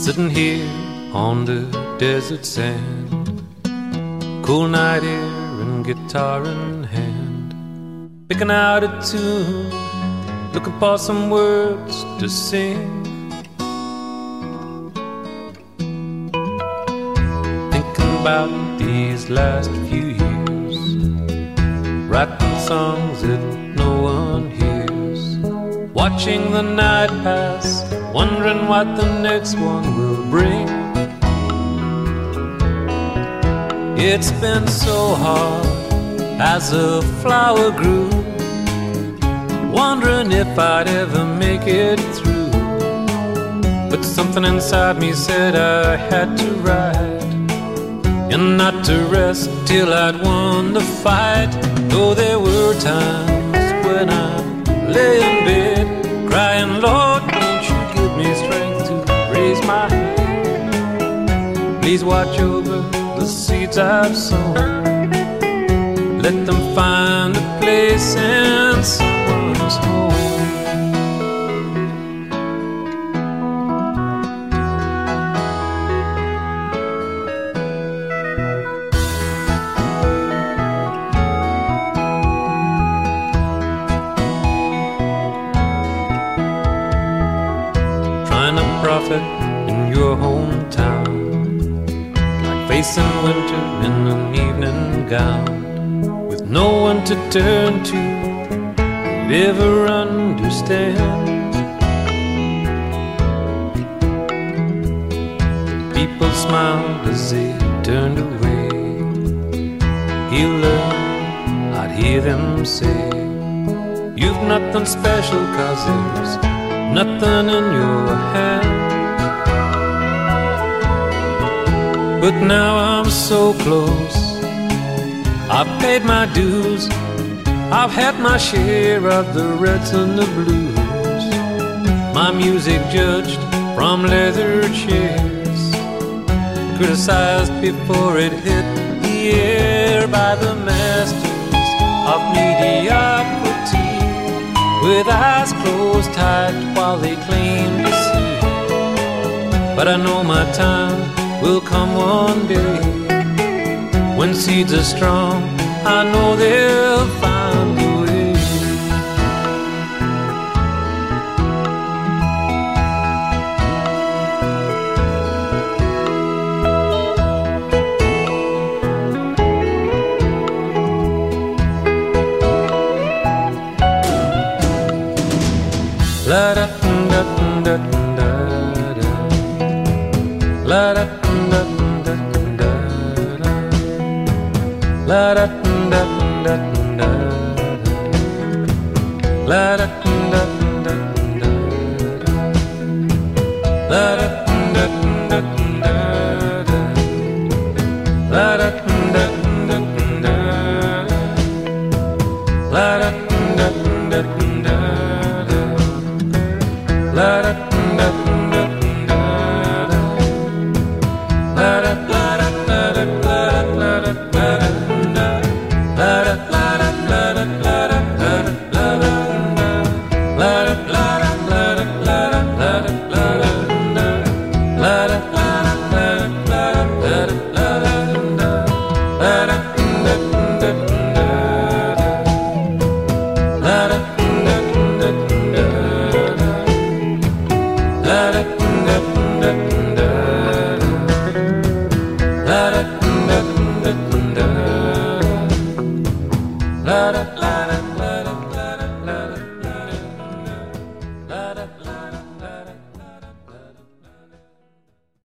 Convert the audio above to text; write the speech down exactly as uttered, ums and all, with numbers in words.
Sitting here on the desert sand, cool night air and guitar in hand, picking out a tune, looking for some words to sing. Thinking about these last few years, writing songs that no one hears, watching the night pass, wondering what the next one will bring. It's been so hard as a flower grew, wondering if I'd ever make it through. But something inside me said I had to ride, and not to rest till I'd won the fight. Though there were times when I lay in bed crying, Lord, won't you give me strength to raise my head. Please watch over the seeds I've sown, let them find a place in someone's home. Trying to profit in your hometown, like facing winter in an evening gown, with no one to turn to who'd ever understand. People smiled as they turned away. He'll learn, I'd hear them say, you've nothing special 'cause there's nothing in your hand. But now I'm so close, I've paid my dues, I've had my share of the reds and the blues. My music judged from leather chairs, criticized before it hit the air by the masters of mediocrity, with eyes closed tight while they claim to see. But I know my time will come one day, when seeds are strong, I know they'll find a way. La da da da da da, la da da da da, la da da da da, la da da da da, la da da da da, la da da da da, la da da da da. La da da da da, la da da da da, la da da da, la da da da da, la da la da la da.